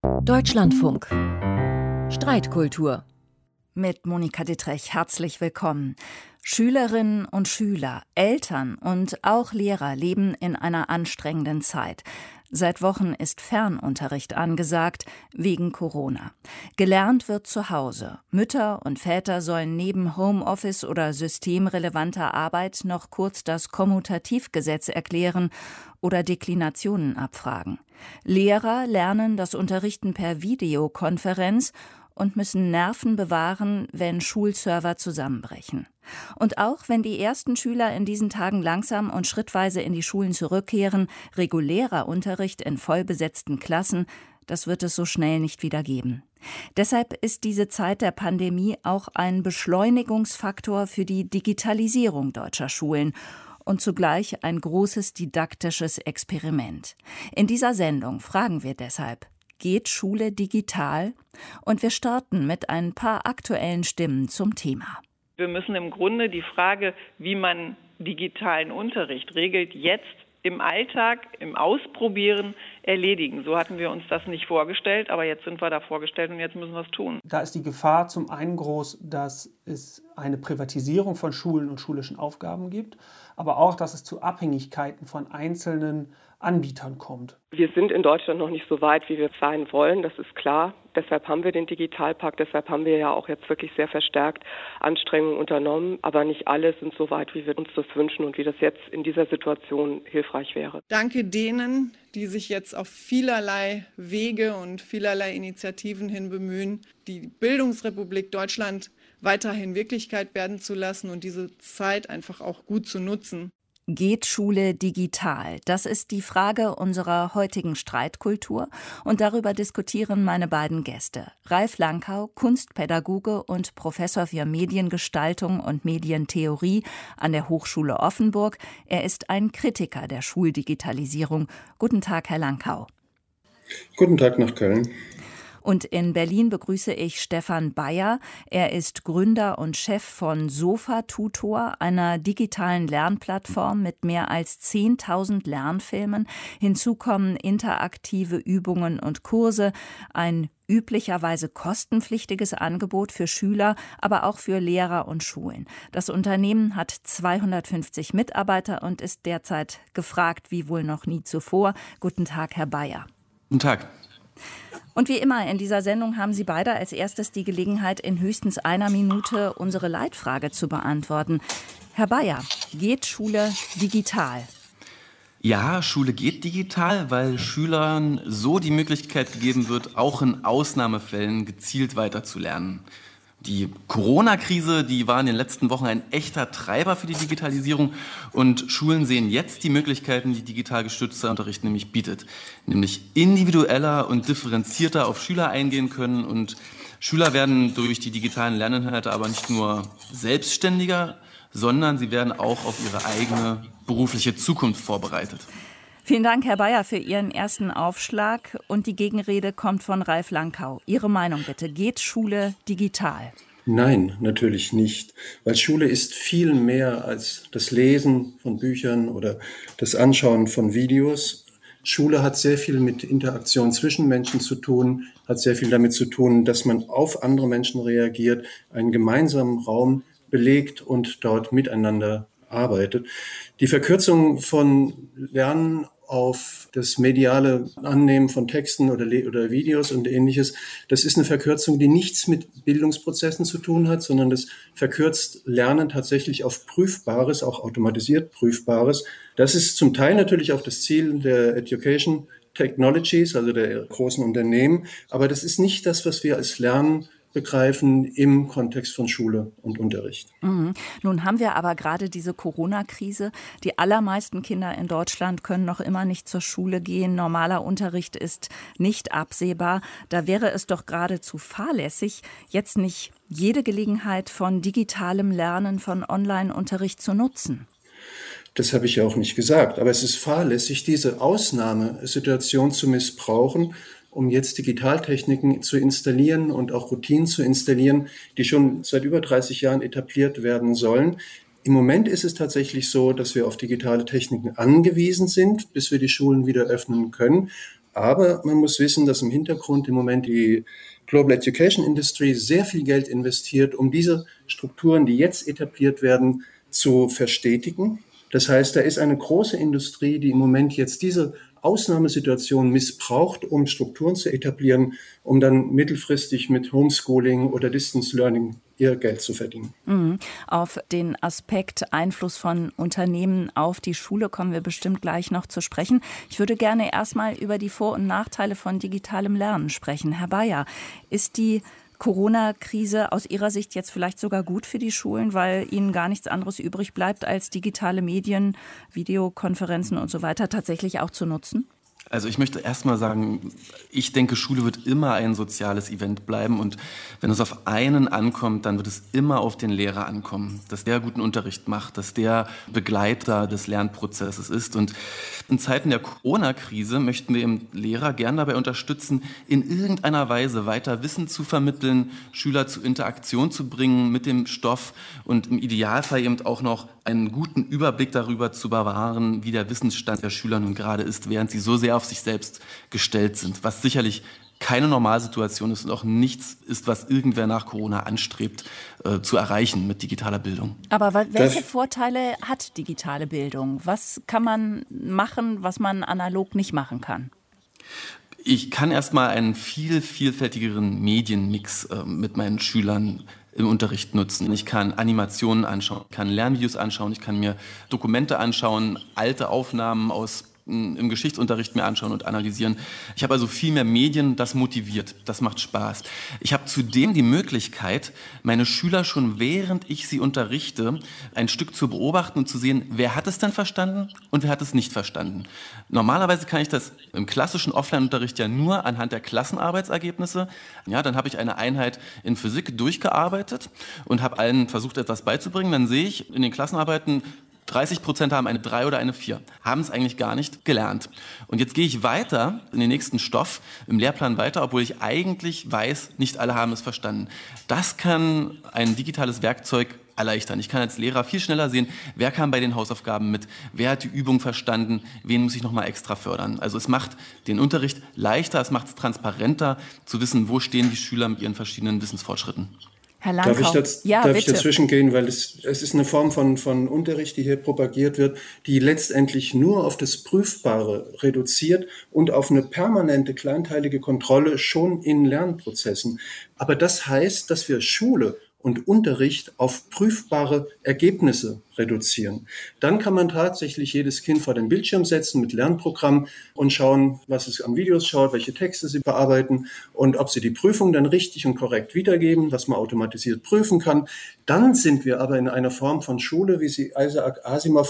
Deutschlandfunk. Streitkultur. Mit Monika Dittrich herzlich willkommen. Schülerinnen und Schüler, Eltern und auch Lehrer leben in einer anstrengenden Zeit. Seit Wochen ist Fernunterricht angesagt, wegen Corona. Gelernt wird zu Hause. Mütter und Väter sollen neben Homeoffice oder systemrelevanter Arbeit noch kurz das Kommutativgesetz erklären oder Deklinationen abfragen. Lehrer lernen das Unterrichten per Videokonferenz und müssen Nerven bewahren, wenn Schulserver zusammenbrechen. Und auch wenn die ersten Schüler in diesen Tagen langsam und schrittweise in die Schulen zurückkehren, regulärer Unterricht in vollbesetzten Klassen, das wird es so schnell nicht wieder geben. Deshalb ist diese Zeit der Pandemie auch ein Beschleunigungsfaktor für die Digitalisierung deutscher Schulen und zugleich ein großes didaktisches Experiment. In dieser Sendung fragen wir deshalb: Geht Schule digital? Und wir starten mit ein paar aktuellen Stimmen zum Thema. Wir müssen im Grunde die Frage, wie man digitalen Unterricht regelt, jetzt im Alltag, im Ausprobieren erledigen. So hatten wir uns das nicht vorgestellt, aber jetzt sind wir da vorgestellt und jetzt müssen wir es tun. Da ist die Gefahr zum einen groß, dass es eine Privatisierung von Schulen und schulischen Aufgaben gibt, aber auch, dass es zu Abhängigkeiten von einzelnen Anbietern kommt. Wir sind in Deutschland noch nicht so weit, wie wir sein wollen, das ist klar. Deshalb haben wir den Digitalpakt, deshalb haben wir ja auch jetzt wirklich sehr verstärkt Anstrengungen unternommen. Aber nicht alle sind so weit, wie wir uns das wünschen und wie das jetzt in dieser Situation hilfreich wäre. Danke denen, die sich jetzt auf vielerlei Wege und vielerlei Initiativen hin bemühen, die Bildungsrepublik Deutschland weiterhin Wirklichkeit werden zu lassen und diese Zeit einfach auch gut zu nutzen. Geht Schule digital? Das ist die Frage unserer heutigen Streitkultur und darüber diskutieren meine beiden Gäste. Ralf Lankau, Kunstpädagoge und Professor für Mediengestaltung und Medientheorie an der Hochschule Offenburg. Er ist ein Kritiker der Schuldigitalisierung. Guten Tag, Herr Lankau. Guten Tag nach Köln. Und in Berlin begrüße ich Stefan Bayer. Er ist Gründer und Chef von Sofa-Tutor, einer digitalen Lernplattform mit mehr als 10.000 Lernfilmen. Hinzu kommen interaktive Übungen und Kurse, ein üblicherweise kostenpflichtiges Angebot für Schüler, aber auch für Lehrer und Schulen. Das Unternehmen hat 250 Mitarbeiter und ist derzeit gefragt wie wohl noch nie zuvor. Guten Tag, Herr Bayer. Guten Tag. Und wie immer in dieser Sendung haben Sie beide als erstes die Gelegenheit, in höchstens einer Minute unsere Leitfrage zu beantworten. Herr Bayer, geht Schule digital? Ja, Schule geht digital, weil Schülern so die Möglichkeit gegeben wird, auch in Ausnahmefällen gezielt weiterzulernen. Die Corona-Krise, die war in den letzten Wochen ein echter Treiber für die Digitalisierung und Schulen sehen jetzt die Möglichkeiten, die digital gestützter Unterricht nämlich bietet. Nämlich individueller und differenzierter auf Schüler eingehen können und Schüler werden durch die digitalen Lerninhalte aber nicht nur selbstständiger, sondern sie werden auch auf ihre eigene berufliche Zukunft vorbereitet. Vielen Dank, Herr Bayer, für Ihren ersten Aufschlag. Und die Gegenrede kommt von Ralf Lankau. Ihre Meinung bitte. Geht Schule digital? Nein, natürlich nicht. Weil Schule ist viel mehr als das Lesen von Büchern oder das Anschauen von Videos. Schule hat sehr viel mit Interaktion zwischen Menschen zu tun, hat sehr viel damit zu tun, dass man auf andere Menschen reagiert, einen gemeinsamen Raum belegt und dort miteinander arbeitet. Die Verkürzung von Lernen auf das mediale Annehmen von Texten oder Videos und Ähnliches, das ist eine Verkürzung, die nichts mit Bildungsprozessen zu tun hat, sondern das verkürzt Lernen tatsächlich auf Prüfbares, auch automatisiert Prüfbares. Das ist zum Teil natürlich auch das Ziel der Education Technologies, also der großen Unternehmen, aber das ist nicht das, was wir als Lernen begreifen im Kontext von Schule und Unterricht. Nun haben wir aber gerade diese Corona-Krise. Die allermeisten Kinder in Deutschland können noch immer nicht zur Schule gehen. Normaler Unterricht ist nicht absehbar. Da wäre es doch geradezu fahrlässig, jetzt nicht jede Gelegenheit von digitalem Lernen, von Online-Unterricht zu nutzen. Das habe ich ja auch nicht gesagt. Aber es ist fahrlässig, diese Ausnahmesituation zu missbrauchen, um jetzt Digitaltechniken zu installieren und auch Routinen zu installieren, die schon seit über 30 Jahren etabliert werden sollen. Im Moment ist es tatsächlich so, dass wir auf digitale Techniken angewiesen sind, bis wir die Schulen wieder öffnen können. Aber man muss wissen, dass im Hintergrund im Moment die Global Education Industry sehr viel Geld investiert, um diese Strukturen, die jetzt etabliert werden, zu verstetigen. Das heißt, da ist eine große Industrie, die im Moment jetzt diese Ausnahmesituation missbraucht, um Strukturen zu etablieren, um dann mittelfristig mit Homeschooling oder Distance Learning ihr Geld zu verdienen. Auf den Aspekt Einfluss von Unternehmen auf die Schule kommen wir bestimmt gleich noch zu sprechen. Ich würde gerne erstmal über die Vor- und Nachteile von digitalem Lernen sprechen. Herr Bayer, ist die Corona-Krise aus Ihrer Sicht jetzt vielleicht sogar gut für die Schulen, weil ihnen gar nichts anderes übrig bleibt, als digitale Medien, Videokonferenzen und so weiter tatsächlich auch zu nutzen? Also ich möchte erst mal sagen, ich denke, Schule wird immer ein soziales Event bleiben und wenn es auf einen ankommt, dann wird es immer auf den Lehrer ankommen, dass der guten Unterricht macht, dass der Begleiter des Lernprozesses ist. Und in Zeiten der Corona-Krise möchten wir eben Lehrer gern dabei unterstützen, in irgendeiner Weise weiter Wissen zu vermitteln, Schüler zur Interaktion zu bringen mit dem Stoff und im Idealfall eben auch noch einen guten Überblick darüber zu bewahren, wie der Wissensstand der Schüler nun gerade ist, während sie so sehr auf sich selbst gestellt sind, was sicherlich keine Normalsituation ist und auch nichts ist, was irgendwer nach Corona anstrebt, zu erreichen mit digitaler Bildung. Aber welche Vorteile hat digitale Bildung? Was kann man machen, was man analog nicht machen kann? Ich kann erstmal einen vielfältigeren Medienmix mit meinen Schülern im Unterricht nutzen. Ich kann Animationen anschauen, ich kann Lernvideos anschauen, ich kann mir Dokumente anschauen, alte Aufnahmen im Geschichtsunterricht mir anschauen und analysieren. Ich habe also viel mehr Medien, das motiviert, das macht Spaß. Ich habe zudem die Möglichkeit, meine Schüler schon während ich sie unterrichte, ein Stück zu beobachten und zu sehen, wer hat es denn verstanden und wer hat es nicht verstanden. Normalerweise kann ich das im klassischen Offline-Unterricht ja nur anhand der Klassenarbeitsergebnisse. Ja, dann habe ich eine Einheit in Physik durchgearbeitet und habe allen versucht, etwas beizubringen. Dann sehe ich in den Klassenarbeiten, 30% haben eine 3 oder eine 4, haben es eigentlich gar nicht gelernt. Und jetzt gehe ich weiter in den nächsten Stoff, im Lehrplan weiter, obwohl ich eigentlich weiß, nicht alle haben es verstanden. Das kann ein digitales Werkzeug erleichtern. Ich kann als Lehrer viel schneller sehen, wer kam bei den Hausaufgaben mit, wer hat die Übung verstanden, wen muss ich nochmal extra fördern. Also es macht den Unterricht leichter, es macht es transparenter, zu wissen, wo stehen die Schüler mit ihren verschiedenen Wissensfortschritten. Herr Langkau. Darf ich dazwischen gehen, weil es ist eine Form von Unterricht, die hier propagiert wird, die letztendlich nur auf das Prüfbare reduziert und auf eine permanente kleinteilige Kontrolle schon in Lernprozessen. Aber das heißt, dass wir Schule und Unterricht auf prüfbare Ergebnisse reduzieren. Dann kann man tatsächlich jedes Kind vor den Bildschirm setzen mit Lernprogrammen und schauen, was es an Videos schaut, welche Texte sie bearbeiten und ob sie die Prüfung dann richtig und korrekt wiedergeben, was man automatisiert prüfen kann. Dann sind wir aber in einer Form von Schule, wie sie Isaac Asimov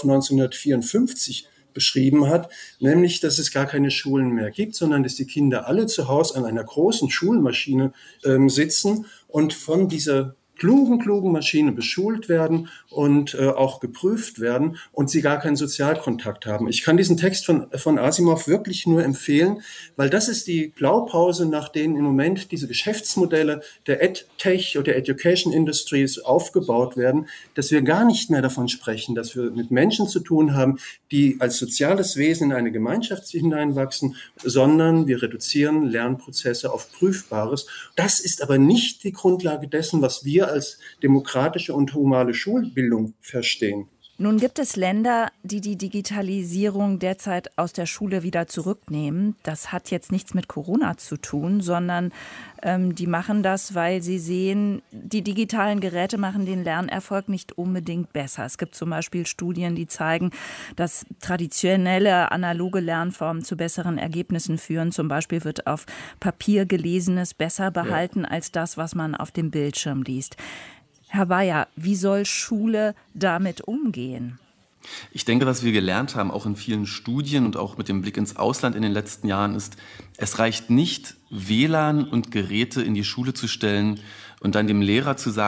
1954 beschrieben hat, nämlich, dass es gar keine Schulen mehr gibt, sondern dass die Kinder alle zu Hause an einer großen Schulmaschine sitzen und von dieser klugen Maschine beschult werden und auch geprüft werden und sie gar keinen Sozialkontakt haben. Ich kann diesen Text von Asimov wirklich nur empfehlen, weil das ist die Blaupause, nach denen im Moment diese Geschäftsmodelle der EdTech oder der Education Industries aufgebaut werden, dass wir gar nicht mehr davon sprechen, dass wir mit Menschen zu tun haben, die als soziales Wesen in eine Gemeinschaft hineinwachsen, sondern wir reduzieren Lernprozesse auf Prüfbares. Das ist aber nicht die Grundlage dessen, was wir als demokratische und humane Schulbildung verstehen. Nun gibt es Länder, die die Digitalisierung derzeit aus der Schule wieder zurücknehmen. Das hat jetzt nichts mit Corona zu tun, sondern die machen das, weil sie sehen, die digitalen Geräte machen den Lernerfolg nicht unbedingt besser. Es gibt zum Beispiel Studien, die zeigen, dass traditionelle analoge Lernformen zu besseren Ergebnissen führen. Zum Beispiel wird auf Papier Gelesenes besser behalten als das, was man auf dem Bildschirm liest. Herr Bayer, wie soll Schule damit umgehen? Ich denke, was wir gelernt haben, auch in vielen Studien und auch mit dem Blick ins Ausland in den letzten Jahren, ist, es reicht nicht, WLAN und Geräte in die Schule zu stellen und dann dem Lehrer zu sagen,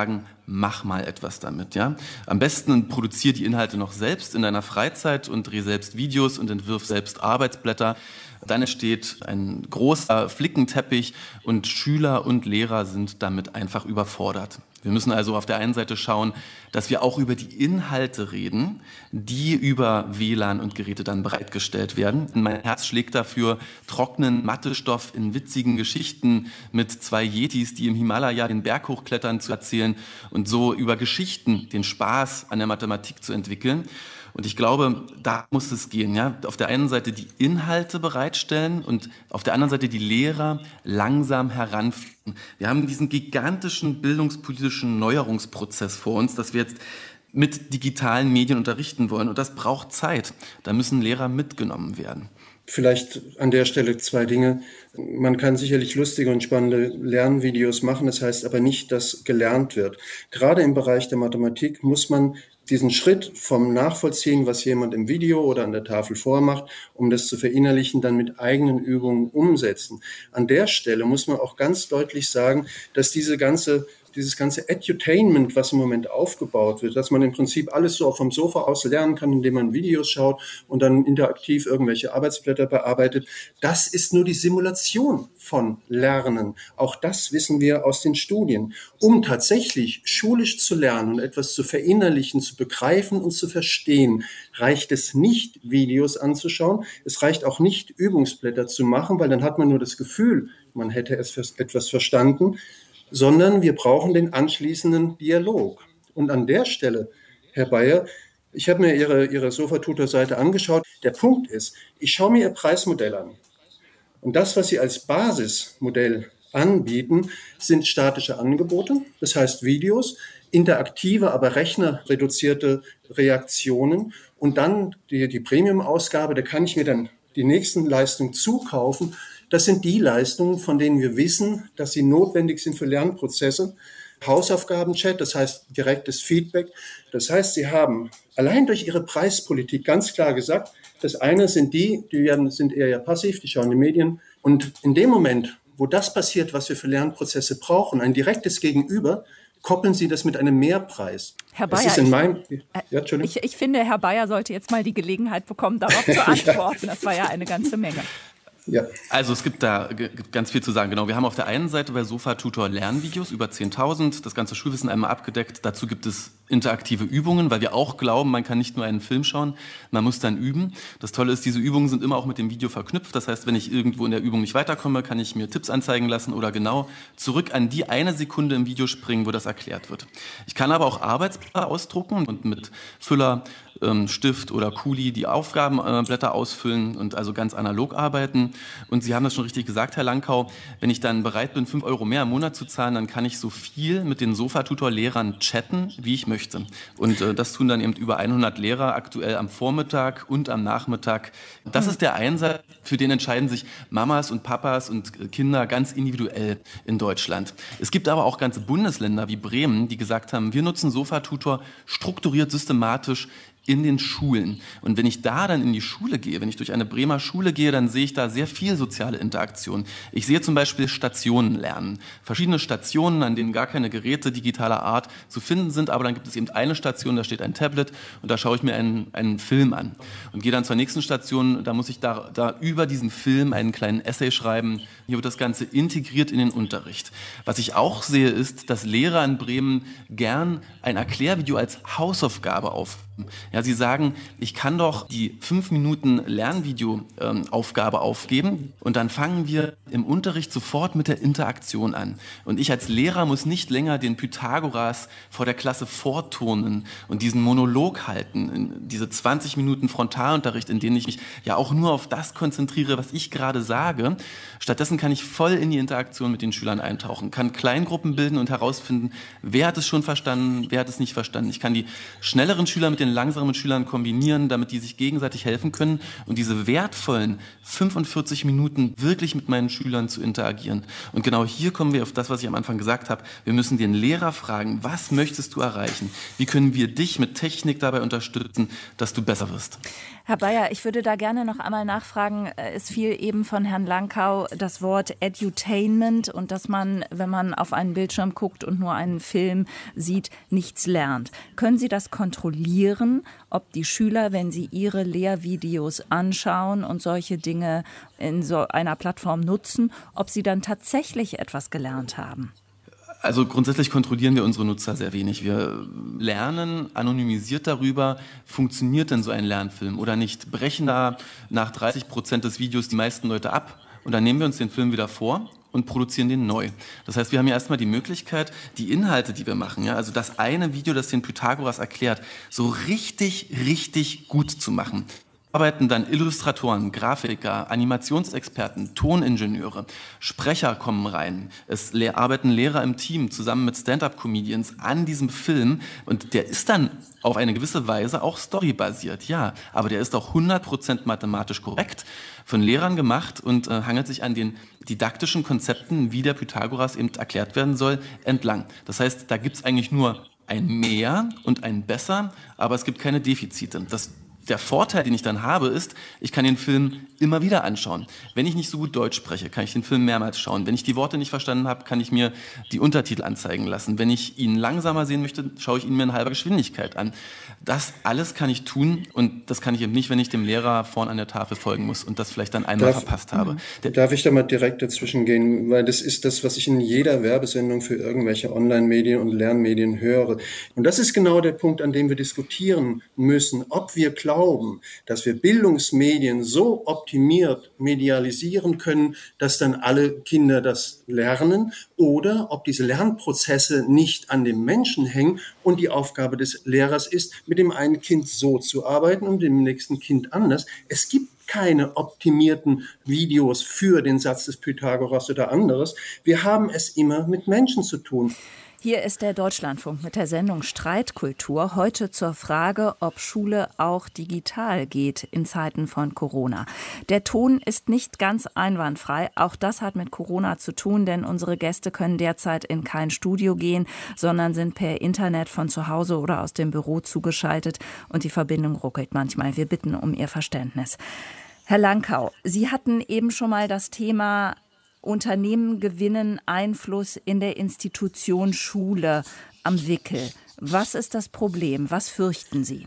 mach mal etwas damit. Ja? Am besten produzier die Inhalte noch selbst in deiner Freizeit und dreh selbst Videos und entwirf selbst Arbeitsblätter. Dann entsteht ein großer Flickenteppich und Schüler und Lehrer sind damit einfach überfordert. Wir müssen also auf der einen Seite schauen, dass wir auch über die Inhalte reden, die über WLAN und Geräte dann bereitgestellt werden. Mein Herz schlägt dafür, trockenen Mathestoff in witzigen Geschichten mit 2 Yetis, die im Himalaya den Berg hochklettern, zu erzählen und so über Geschichten den Spaß an der Mathematik zu entwickeln. Und ich glaube, da muss es gehen. Ja? Auf der einen Seite die Inhalte bereitstellen und auf der anderen Seite die Lehrer langsam heranführen. Wir haben diesen gigantischen bildungspolitischen Neuerungsprozess vor uns, dass wir jetzt mit digitalen Medien unterrichten wollen. Und das braucht Zeit. Da müssen Lehrer mitgenommen werden. Vielleicht an der Stelle 2 Dinge. Man kann sicherlich lustige und spannende Lernvideos machen. Das heißt aber nicht, dass gelernt wird. Gerade im Bereich der Mathematik muss man diesen Schritt vom Nachvollziehen, was jemand im Video oder an der Tafel vormacht, um das zu verinnerlichen, dann mit eigenen Übungen umsetzen. An der Stelle muss man auch ganz deutlich sagen, dass dieses ganze Edutainment, was im Moment aufgebaut wird, dass man im Prinzip alles so vom Sofa aus lernen kann, indem man Videos schaut und dann interaktiv irgendwelche Arbeitsblätter bearbeitet, das ist nur die Simulation von Lernen. Auch das wissen wir aus den Studien. Um tatsächlich schulisch zu lernen und etwas zu verinnerlichen, zu begreifen und zu verstehen, reicht es nicht, Videos anzuschauen. Es reicht auch nicht, Übungsblätter zu machen, weil dann hat man nur das Gefühl, man hätte etwas verstanden, sondern wir brauchen den anschließenden Dialog. Und an der Stelle, Herr Bayer, ich habe mir Ihre Sofa-Tutor-Seite angeschaut. Der Punkt ist, ich schaue mir Ihr Preismodell an. Und das, was Sie als Basismodell anbieten, sind statische Angebote, das heißt Videos, interaktive, aber rechnerreduzierte Reaktionen und dann die Premium-Ausgabe, da kann ich mir dann die nächsten Leistungen zukaufen. Das sind die Leistungen, von denen wir wissen, dass sie notwendig sind für Lernprozesse. Hausaufgaben-Chat, das heißt direktes Feedback. Das heißt, Sie haben allein durch Ihre Preispolitik ganz klar gesagt, das eine sind die sind eher passiv, die schauen die Medien. Und in dem Moment, wo das passiert, was wir für Lernprozesse brauchen, ein direktes Gegenüber, koppeln Sie das mit einem Mehrpreis. Herr Bayer, ich finde, Herr Bayer sollte jetzt mal die Gelegenheit bekommen, darauf zu antworten. Das war ja eine ganze Menge. Ja. Also es gibt da ganz viel zu sagen. Genau, wir haben auf der einen Seite bei Sofa-Tutor Lernvideos, über 10.000, das ganze Schulwissen einmal abgedeckt. Dazu gibt es interaktive Übungen, weil wir auch glauben, man kann nicht nur einen Film schauen, man muss dann üben. Das Tolle ist, diese Übungen sind immer auch mit dem Video verknüpft. Das heißt, wenn ich irgendwo in der Übung nicht weiterkomme, kann ich mir Tipps anzeigen lassen oder genau zurück an die eine Sekunde im Video springen, wo das erklärt wird. Ich kann aber auch Arbeitsblätter ausdrucken und mit Füller, Stift oder Kuli die Aufgabenblätter ausfüllen und also ganz analog arbeiten. Und Sie haben das schon richtig gesagt, Herr Langkau, wenn ich dann bereit bin, 5 € mehr im Monat zu zahlen, dann kann ich so viel mit den Sofa-Tutor-Lehrern chatten, wie ich möchte. Und das tun dann eben über 100 Lehrer aktuell am Vormittag und am Nachmittag. Das ist der Einsatz, für den entscheiden sich Mamas und Papas und Kinder ganz individuell in Deutschland. Es gibt aber auch ganze Bundesländer wie Bremen, die gesagt haben, wir nutzen Sofa-Tutor strukturiert, systematisch in den Schulen. Und wenn ich da dann in die Schule gehe, wenn ich durch eine Bremer Schule gehe, dann sehe ich da sehr viel soziale Interaktion. Ich sehe zum Beispiel Stationen lernen. Verschiedene Stationen, an denen gar keine Geräte digitaler Art zu finden sind, aber dann gibt es eben eine Station, da steht ein Tablet und da schaue ich mir einen Film an. Und gehe dann zur nächsten Station, da muss ich da über diesen Film einen kleinen Essay schreiben. Hier wird das Ganze integriert in den Unterricht. Was ich auch sehe, ist, dass Lehrer in Bremen gern ein Erklärvideo als Hausaufgabe aufnehmen. Ja, sie sagen, ich kann doch die 5 Minuten Lernvideo-Aufgabe aufgeben und dann fangen wir im Unterricht sofort mit der Interaktion an. Und ich als Lehrer muss nicht länger den Pythagoras vor der Klasse vorturnen und diesen Monolog halten, diese 20 Minuten Frontalunterricht, in denen ich mich ja auch nur auf das konzentriere, was ich gerade sage. Stattdessen kann ich voll in die Interaktion mit den Schülern eintauchen, kann Kleingruppen bilden und herausfinden, wer hat es schon verstanden, wer hat es nicht verstanden. Ich kann die schnelleren Schüler mit den Regeln langsam mit Schülern kombinieren, damit die sich gegenseitig helfen können und diese wertvollen 45 Minuten wirklich mit meinen Schülern zu interagieren. Und genau hier kommen wir auf das, was ich am Anfang gesagt habe. Wir müssen den Lehrer fragen, was möchtest du erreichen? Wie können wir dich mit Technik dabei unterstützen, dass du besser wirst? Herr Bayer, ich würde da gerne noch einmal nachfragen. Es fiel eben von Herrn Langkau das Wort Edutainment und dass man, wenn man auf einen Bildschirm guckt und nur einen Film sieht, nichts lernt. Können Sie das kontrollieren, ob die Schüler, wenn sie ihre Lehrvideos anschauen und solche Dinge in so einer Plattform nutzen, ob sie dann tatsächlich etwas gelernt haben? Also grundsätzlich kontrollieren wir unsere Nutzer sehr wenig. Wir lernen anonymisiert darüber, funktioniert denn so ein Lernfilm oder nicht. Brechen da nach 30% des Videos die meisten Leute ab und dann nehmen wir uns den Film wieder vor und produzieren den neu. Das heißt, wir haben ja erstmal die Möglichkeit, die Inhalte, die wir machen, ja, also das eine Video, das den Pythagoras erklärt, so richtig gut zu machen. Arbeiten dann Illustratoren, Grafiker, Animationsexperten, Toningenieure, Sprecher kommen rein. Es arbeiten Lehrer im Team zusammen mit Stand-up-Comedians an diesem Film und der ist dann auf eine gewisse Weise auch storybasiert, ja, aber der ist auch 100% mathematisch korrekt, von Lehrern gemacht und hangelt sich an den didaktischen Konzepten, wie der Pythagoras eben erklärt werden soll, entlang. Das heißt, da gibt's eigentlich nur ein Mehr und ein Besser, aber es gibt keine Defizite. Der Vorteil, den ich dann habe, ist, ich kann den Film immer wieder anschauen. Wenn ich nicht so gut Deutsch spreche, kann ich den Film mehrmals schauen. Wenn ich die Worte nicht verstanden habe, kann ich mir die Untertitel anzeigen lassen. Wenn ich ihn langsamer sehen möchte, schaue ich ihn mir in halber Geschwindigkeit an. Das alles kann ich tun und das kann ich eben nicht, wenn ich dem Lehrer vorn an der Tafel folgen muss und das vielleicht dann einmal verpasst habe. Darf ich da mal direkt dazwischen gehen? Weil das ist das, was ich in jeder Werbesendung für irgendwelche Online-Medien und Lernmedien höre. Und das ist genau der Punkt, an dem wir diskutieren müssen, ob wir glauben, dass wir Bildungsmedien so optimiert medialisieren können, dass dann alle Kinder das lernen, oder ob diese Lernprozesse nicht an dem Menschen hängen und die Aufgabe des Lehrers ist, mit dem einen Kind so zu arbeiten und dem nächsten Kind anders. Es gibt keine optimierten Videos für den Satz des Pythagoras oder anderes. Wir haben es immer mit Menschen zu tun. Hier ist der Deutschlandfunk mit der Sendung Streitkultur. Heute zur Frage, ob Schule auch digital geht in Zeiten von Corona. Der Ton ist nicht ganz einwandfrei. Auch das hat mit Corona zu tun, denn unsere Gäste können derzeit in kein Studio gehen, sondern sind per Internet von zu Hause oder aus dem Büro zugeschaltet und die Verbindung ruckelt manchmal. Wir bitten um Ihr Verständnis. Herr Langkau, Sie hatten eben schon mal das Thema Unternehmen gewinnen Einfluss in der Institution Schule am Wickel. Was ist das Problem? Was fürchten Sie?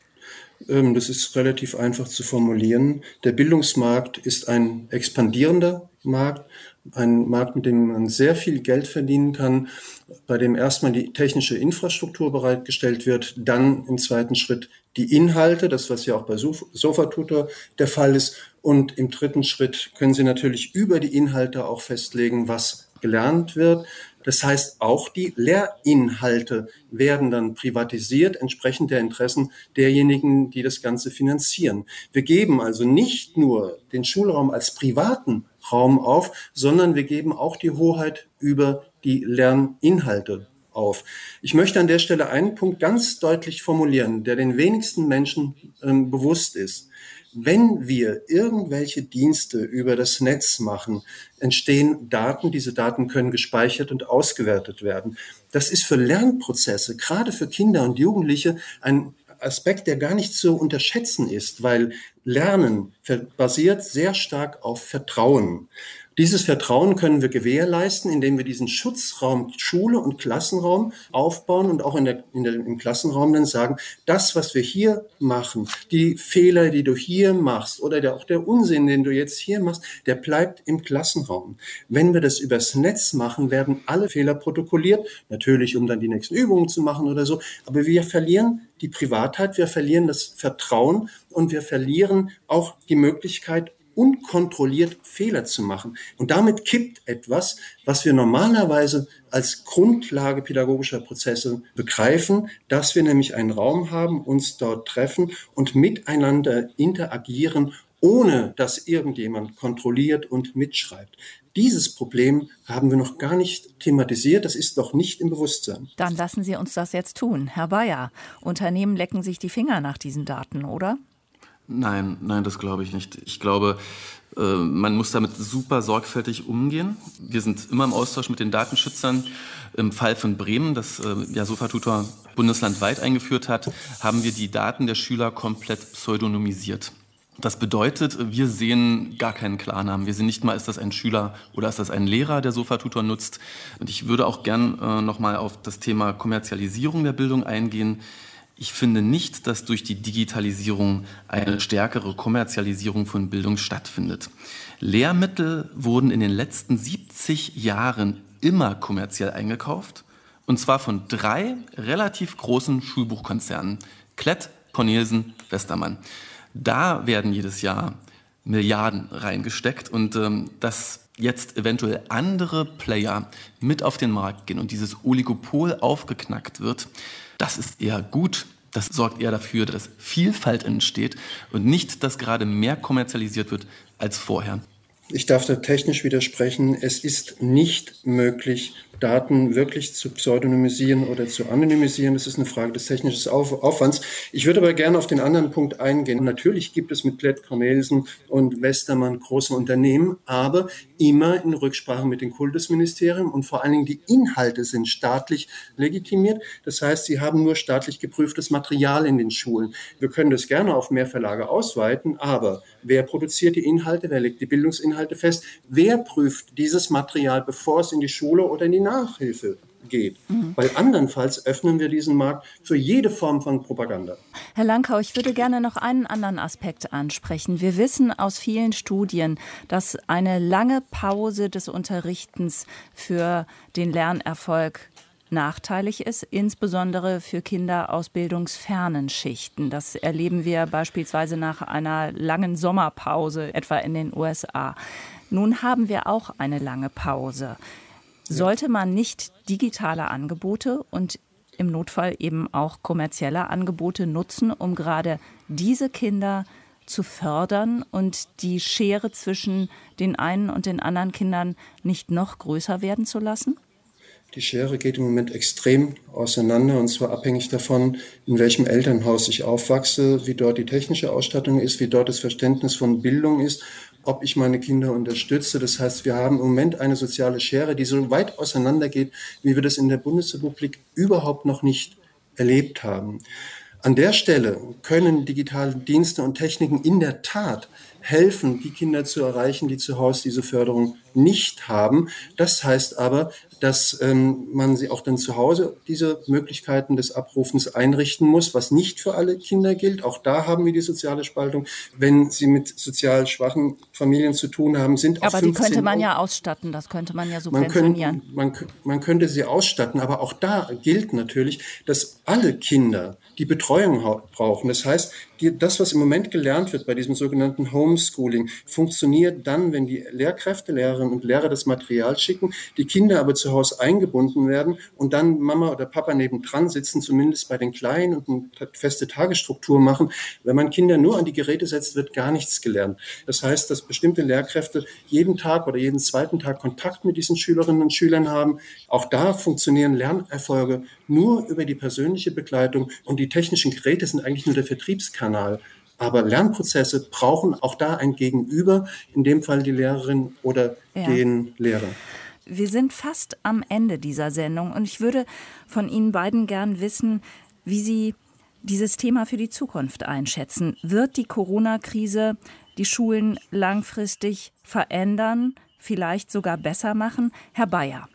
Das ist relativ einfach zu formulieren. Der Bildungsmarkt ist ein expandierender Markt, ein Markt, mit dem man sehr viel Geld verdienen kann, bei dem erstmal die technische Infrastruktur bereitgestellt wird, dann im zweiten Schritt die Inhalte, das was ja auch bei Sofa-Tutor der Fall ist, und im dritten Schritt können Sie natürlich über die Inhalte auch festlegen, was gelernt wird. Das heißt, auch die Lehrinhalte werden dann privatisiert, entsprechend der Interessen derjenigen, die das Ganze finanzieren. Wir geben also nicht nur den Schulraum als privaten Raum auf, sondern wir geben auch die Hoheit über die Lerninhalte auf. Ich möchte an der Stelle einen Punkt ganz deutlich formulieren, der den wenigsten Menschen bewusst ist. Wenn wir irgendwelche Dienste über das Netz machen, entstehen Daten. Diese Daten können gespeichert und ausgewertet werden. Das ist für Lernprozesse, gerade für Kinder und Jugendliche, ein Aspekt, der gar nicht zu unterschätzen ist, weil Lernen basiert sehr stark auf Vertrauen. Dieses Vertrauen können wir gewährleisten, indem wir diesen Schutzraum Schule und Klassenraum aufbauen und auch im Klassenraum dann sagen, das, was wir hier machen, die Fehler, die du hier machst oder auch der Unsinn, den du jetzt hier machst, der bleibt im Klassenraum. Wenn wir das übers Netz machen, werden alle Fehler protokolliert, natürlich um dann die nächsten Übungen zu machen oder so, aber wir verlieren die Privatheit, wir verlieren das Vertrauen und wir verlieren auch die Möglichkeit, unkontrolliert Fehler zu machen. Und damit kippt etwas, was wir normalerweise als Grundlage pädagogischer Prozesse begreifen, dass wir nämlich einen Raum haben, uns dort treffen und miteinander interagieren, ohne dass irgendjemand kontrolliert und mitschreibt. Dieses Problem haben wir noch gar nicht thematisiert. Das ist noch nicht im Bewusstsein. Dann lassen Sie uns das jetzt tun. Herr Bayer, Unternehmen lecken sich die Finger nach diesen Daten, oder? Nein, das glaube ich nicht. Ich glaube, man muss damit super sorgfältig umgehen. Wir sind immer im Austausch mit den Datenschützern. Im Fall von Bremen, das Sofa-Tutor bundeslandweit eingeführt hat, haben wir die Daten der Schüler komplett pseudonymisiert. Das bedeutet, wir sehen gar keinen Klarnamen. Wir sehen nicht mal, ist das ein Schüler oder ist das ein Lehrer, der Sofa-Tutor nutzt. Und ich würde auch gern nochmal auf das Thema Kommerzialisierung der Bildung eingehen. Ich finde nicht, dass durch die Digitalisierung eine stärkere Kommerzialisierung von Bildung stattfindet. Lehrmittel wurden in den letzten 70 Jahren immer kommerziell eingekauft, und zwar von 3 relativ großen Schulbuchkonzernen: Klett, Cornelsen, Westermann. Da werden jedes Jahr Milliarden reingesteckt, und dass jetzt eventuell andere Player mit auf den Markt gehen und dieses Oligopol aufgeknackt wird, das ist eher gut. Das sorgt eher dafür, dass Vielfalt entsteht und nicht, dass gerade mehr kommerzialisiert wird als vorher. Ich darf da technisch widersprechen. Es ist nicht möglich, Daten wirklich zu pseudonymisieren oder zu anonymisieren. Das ist eine Frage des technischen Aufwands. Ich würde aber gerne auf den anderen Punkt eingehen. Natürlich gibt es mit Klett, Cornelsen und Westermann große Unternehmen, aber immer in Rücksprache mit dem Kultusministerium, und vor allen Dingen die Inhalte sind staatlich legitimiert. Das heißt, sie haben nur staatlich geprüftes Material in den Schulen. Wir können das gerne auf mehr Verlage ausweiten, aber wer produziert die Inhalte, wer legt die Bildungsinhalte fest, wer prüft dieses Material, bevor es in die Schule oder in die Nachhilfe geht? Weil andernfalls öffnen wir diesen Markt für jede Form von Propaganda. Herr Langkau, ich würde gerne noch einen anderen Aspekt ansprechen. Wir wissen aus vielen Studien, dass eine lange Pause des Unterrichtens für den Lernerfolg nachteilig ist, insbesondere für Kinder aus bildungsfernen Schichten. Das erleben wir beispielsweise nach einer langen Sommerpause, etwa in den USA. Nun haben wir auch eine lange Pause. Sollte man nicht digitale Angebote und im Notfall eben auch kommerzielle Angebote nutzen, um gerade diese Kinder zu fördern und die Schere zwischen den einen und den anderen Kindern nicht noch größer werden zu lassen? Die Schere geht im Moment extrem auseinander, und zwar abhängig davon, in welchem Elternhaus ich aufwachse, wie dort die technische Ausstattung ist, wie dort das Verständnis von Bildung ist, ob ich meine Kinder unterstütze. Das heißt, wir haben im Moment eine soziale Schere, die so weit auseinander geht, wie wir das in der Bundesrepublik überhaupt noch nicht erlebt haben. An der Stelle können digitale Dienste und Techniken in der Tat helfen, die Kinder zu erreichen, die zu Hause diese Förderung nicht haben. Das heißt aber, dass man sie auch dann zu Hause diese Möglichkeiten des Abrufens einrichten muss, was nicht für alle Kinder gilt. Auch da haben wir die soziale Spaltung. Wenn sie mit sozial schwachen Familien zu tun haben, sind auch 15 Aber die könnte man ja ausstatten, das könnte man ja subventionieren. Man könnte sie ausstatten, aber auch da gilt natürlich, dass alle Kinder die Betreuung brauchen. Das heißt, das, was im Moment gelernt wird bei diesem sogenannten Homeschooling, funktioniert dann, wenn die Lehrkräfte, Lehrerinnen und Lehrer das Material schicken, die Kinder aber zu Hause eingebunden werden und dann Mama oder Papa nebendran sitzen, zumindest bei den Kleinen, und eine feste Tagesstruktur machen. Wenn man Kinder nur an die Geräte setzt, wird gar nichts gelernt. Das heißt, dass bestimmte Lehrkräfte jeden Tag oder jeden zweiten Tag Kontakt mit diesen Schülerinnen und Schülern haben. Auch da funktionieren Lernerfolge nur über die persönliche Begleitung, und die technischen Geräte sind eigentlich nur der Vertriebskanal. Aber Lernprozesse brauchen auch da ein Gegenüber, in dem Fall die Lehrerin oder den Lehrer. Wir sind fast am Ende dieser Sendung, und ich würde von Ihnen beiden gern wissen, wie Sie dieses Thema für die Zukunft einschätzen. Wird die Corona-Krise die Schulen langfristig verändern, vielleicht sogar besser machen? Herr Bayer.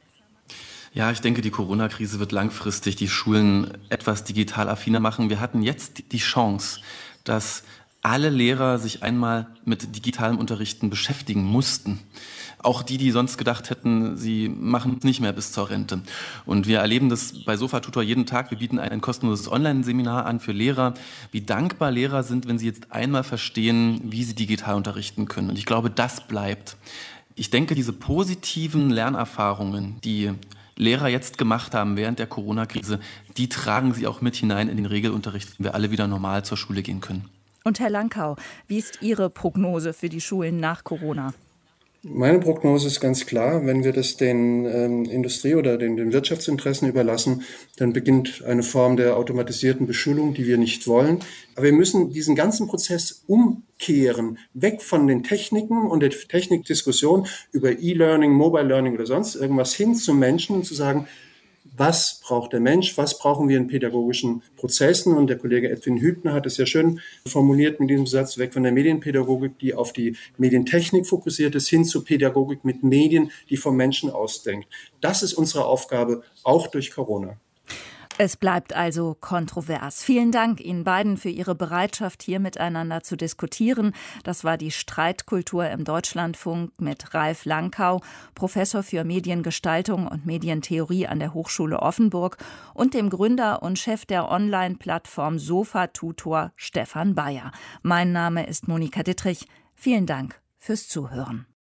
Ja, ich denke, die Corona-Krise wird langfristig die Schulen etwas digital affiner machen. Wir hatten jetzt die Chance, dass alle Lehrer sich einmal mit digitalem Unterrichten beschäftigen mussten. Auch die sonst gedacht hätten, sie machen es nicht mehr bis zur Rente. Und wir erleben das bei Sofa-Tutor jeden Tag. Wir bieten ein kostenloses Online-Seminar an für Lehrer, wie dankbar Lehrer sind, wenn sie jetzt einmal verstehen, wie sie digital unterrichten können. Und ich glaube, das bleibt. Ich denke, diese positiven Lernerfahrungen, die Lehrer jetzt gemacht haben während der Corona-Krise, die tragen sie auch mit hinein in den Regelunterricht, wenn wir alle wieder normal zur Schule gehen können. Und Herr Langkau, wie ist Ihre Prognose für die Schulen nach Corona? Meine Prognose ist ganz klar, wenn wir das den Industrie- oder den Wirtschaftsinteressen überlassen, dann beginnt eine Form der automatisierten Beschulung, die wir nicht wollen. Aber wir müssen diesen ganzen Prozess umkehren, weg von den Techniken und der Technikdiskussion über E-Learning, Mobile Learning oder sonst irgendwas hin zum Menschen und zu sagen, was braucht der Mensch, was brauchen wir in pädagogischen Prozessen? Und der Kollege Edwin Hübner hat es ja schön formuliert mit diesem Satz, weg von der Medienpädagogik, die auf die Medientechnik fokussiert ist, hin zur Pädagogik mit Medien, die vom Menschen ausdenkt. Das ist unsere Aufgabe, auch durch Corona. Es bleibt also kontrovers. Vielen Dank Ihnen beiden für Ihre Bereitschaft, hier miteinander zu diskutieren. Das war die Streitkultur im Deutschlandfunk mit Ralf Langkau, Professor für Mediengestaltung und Medientheorie an der Hochschule Offenburg, und dem Gründer und Chef der Online-Plattform Sofa Tutor Stefan Bayer. Mein Name ist Monika Dittrich. Vielen Dank fürs Zuhören.